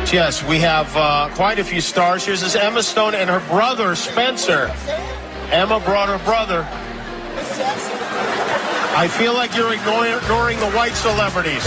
Yes, we have quite a few stars. Here's this Emma Stone and her brother, Spencer. Emma brought her brother. I feel like you're ignoring the white celebrities.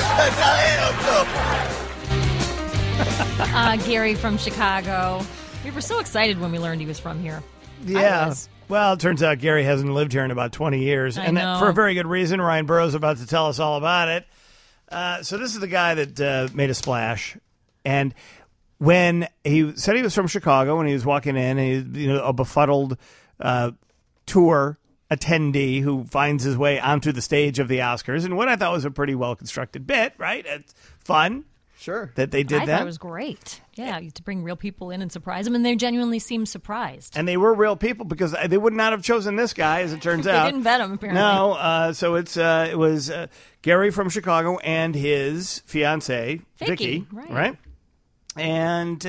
Gary from Chicago. We were so excited when we learned he was from here. Yeah. Well, it turns out Gary hasn't lived here in about 20 years. I and know. for a very good reason. Ryan Burroughs about to tell us all about it. So this is the guy that made a splash. And when he said he was from Chicago, when he was walking in, and he, a befuddled tour attendee who finds his way onto the stage of the Oscars, and what I thought was a pretty well-constructed bit, right? It's fun. Sure. That they did I that. thought it was great. Yeah, to bring real people in and surprise them, and they genuinely seemed surprised. And they were real people because they would not have chosen this guy, as it turns out. They didn't vet him, apparently. No, so it was Gary from Chicago and his fiancée, Vicky, right? And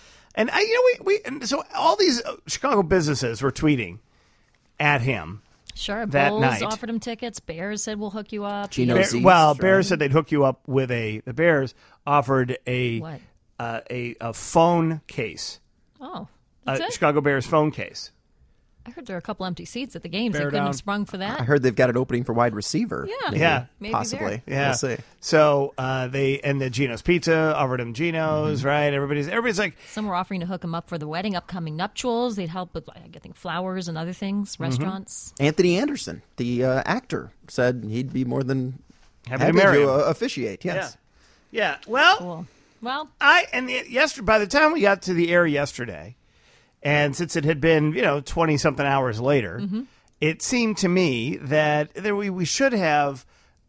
so all these Chicago businesses were tweeting at him. Sure, that Bulls night. offered him tickets. Bears said, we'll hook you up. Bears said they'd hook you up with the Bears offered a phone case. Oh, Chicago Bears phone case. I heard there are a couple empty seats at the games. They couldn't have sprung for that. I heard they've got an opening for wide receiver. Maybe possibly. there. Yeah, we'll see. So the Geno's Pizza offered him Geno's, right? Everybody's like, some were offering to hook him up for the wedding, upcoming nuptials. They'd help with, I think, flowers and other things, restaurants. Anthony Anderson, the actor, said he'd be more than happy to marry him. Officiate. Yes. Yeah. Well, Cool. Well, yesterday, by the time we got to the air yesterday, and since it had been 20-something hours later, it seemed to me that we should have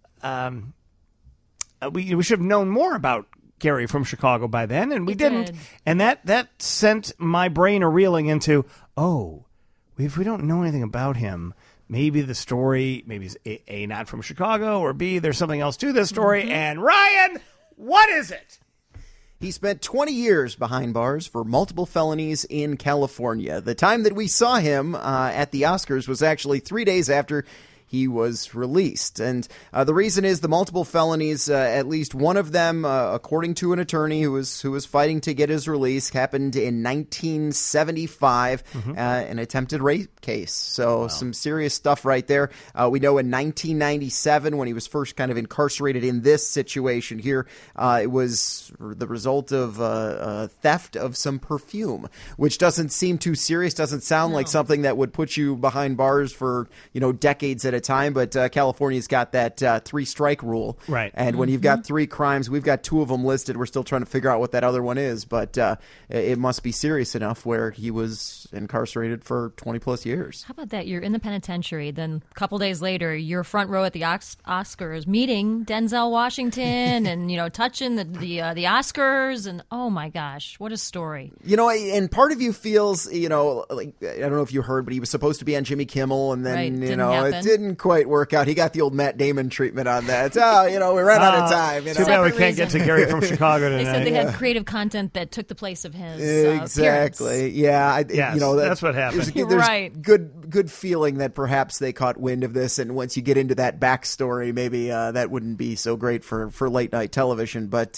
we should have known more about Gary from Chicago by then, and we didn't. And that sent my brain reeling into, if we don't know anything about him, maybe the story, maybe is A, not from Chicago, or B, there's something else to this story. And Ryan, what is it? He spent 20 years behind bars for multiple felonies in California. The time that we saw him at the Oscars was actually 3 days after he was released. And the reason is the multiple felonies, at least one of them, according to an attorney who was fighting to get his release, happened in 1975, an attempted rape case. So some serious stuff right there. We know in 1997, when he was first kind of incarcerated in this situation here, it was the result of theft of some perfume, which doesn't seem too serious, doesn't sound like something that would put you behind bars for, decades at a time, but California's got that 3-strike rule. Right. And when you've got 3 crimes, we've got 2 of them listed. We're still trying to figure out what that other one is, but it must be serious enough where he was incarcerated for 20 plus years. how about that? You're in the penitentiary. Then a couple days later, you're front row at the Oscars meeting Denzel Washington and, touching the Oscars. And oh my gosh, what a story. And part of you feels, like, I don't know if you heard, but he was supposed to be on Jimmy Kimmel, and then, it didn't quite work out. He got the old Matt Damon treatment on that. We ran out of time. Too bad we can't get to Gary from Chicago tonight. They said they had creative content that took the place of his exactly. appearance. That's what happened. There's right. good feeling that perhaps they caught wind of this, and once you get into that backstory, maybe that wouldn't be so great for late night television. But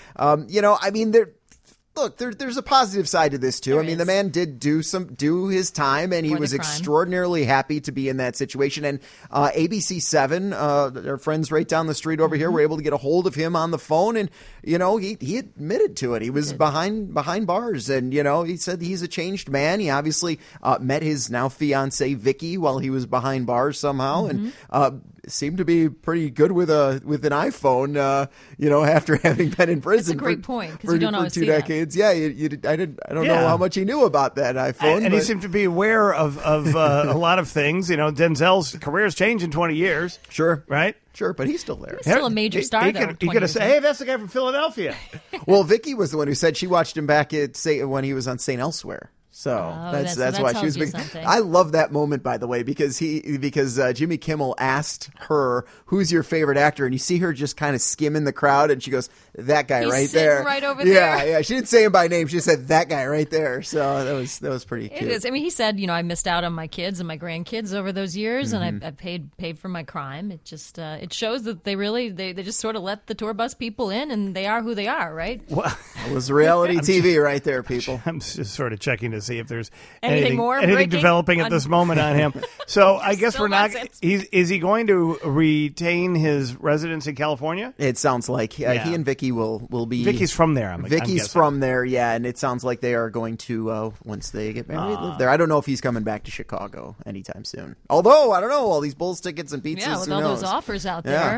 there's a positive side to this too. The man did do his time, and he was extraordinarily happy to be in that situation. And ABC7, our friends right down the street over here, were able to get a hold of him on the phone, and he admitted to it. He was behind bars, and he said he's a changed man. He obviously met his now fiancee Vicky while he was behind bars somehow, and seemed to be pretty good with an iPhone. After having been in prison. That's a great point, because you don't always for 2 see that. decades. Yeah, I don't know how much he knew about that iPhone. And he seemed to be aware of a lot of things. Denzel's career's changed in 20 years. Sure. Right? Sure, but he's still there. He's still a major star, he though. He could have said, hey, that's the guy from Philadelphia. Well, Vicky was the one who said she watched him back when he was on St. Elsewhere. So that's that why she tells was you big. something. I love that moment, by the way, because Jimmy Kimmel asked her, "Who's your favorite actor?" And you see her just kind of skimming the crowd, and she goes, "That guy He's right sitting there, right over yeah, there." Yeah, she didn't say him by name; she just said that guy right there. So that was pretty cute. It is. I mean, he said, I missed out on my kids and my grandkids over those years, and I paid for my crime. It just it shows that they really they just sort of let the tour bus people in, and they are who they are, right? Well, It was reality TV right there, people. I'm just sort of checking to see if there's Anything more anything breaking developing at on- this moment on him. So I guess Still we're not. nonsense. Is he going to retain his residence in California? It sounds like he and Vicky will be. Vicky's from there. I'm Vicky's guessing. from there, yeah, and it sounds like they are going to once they get married live there. I don't know if he's coming back to Chicago anytime soon. Although I don't know, all these Bulls tickets and pizzas. Yeah, with who all knows? those offers out Yeah. there.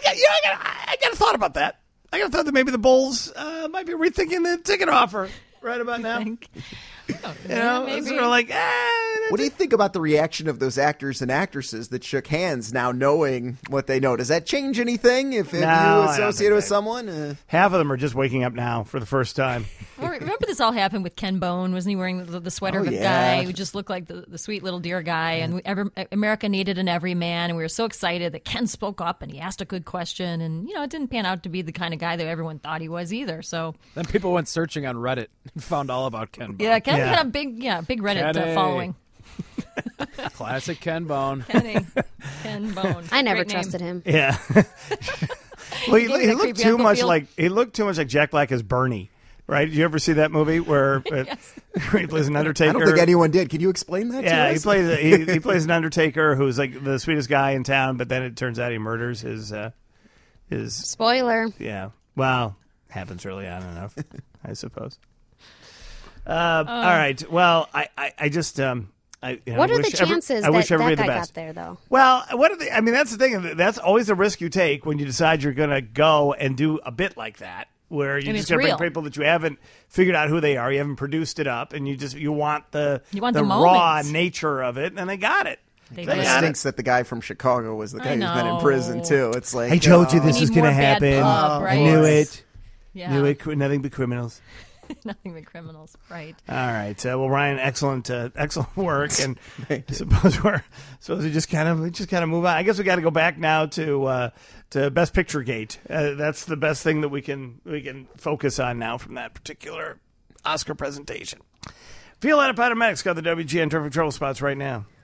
I got a thought about that. I got a thought that maybe the Bulls might be rethinking the ticket offer right about now. Think. It's sort of like, What do you think about the reaction of those actors and actresses that shook hands now knowing what they know? Does that change anything if No, you I don't associate think with that- someone? half of them are just waking up now for the first time. Well, remember this all happened with Ken Bone? Wasn't he wearing the sweater of a yeah. guy who just looked like the sweet little dear guy? And America needed an everyman, and we were so excited that Ken spoke up and he asked a good question. And, it didn't pan out to be the kind of guy that everyone thought he was either. So, Then people went searching on Reddit and found all about Ken Bone. yeah, Ken Yeah. had a big Reddit Kenny. following. Classic Ken Bone. Ken Bone. I never Great name. trusted him. Yeah. Well, he Gave me that looked creepy too Uncle much feel. like Jack Black as Bernie. Right? Did you ever see that movie where where he plays an Undertaker? I don't think anyone did. Can you explain that? Yeah, to he us? plays he plays an Undertaker who's like the sweetest guy in town, but then it turns out he murders his Spoiler. yeah. Well, happens early on enough, I suppose. All right. Well, I just What are the chances I wish that everybody that the guy best. got there, though? Well, what are the? I mean, that's the thing. That's always the risk you take when you decide you're going to go and do a bit like that, where you And just it's got to bring real. people that you haven't figured out who they are, you haven't produced it up, and you want the the raw moments. nature of it, and they got it. They They did. got it. stinks that the guy from Chicago was the guy I who's been in know. prison too. It's like I told you We this need was going to more bad happen. pub, right? I knew it. Yeah. Knew it. Nothing but criminals. Nothing but criminals, right? All right. Well, Ryan, excellent work, and I suppose we just kind of move on. I guess we got to go back now to Best Picture Gate. That's the best thing that we can focus on now from that particular Oscar presentation. Feel that at Paramedics got the WGN Traffic Trouble Spots right now.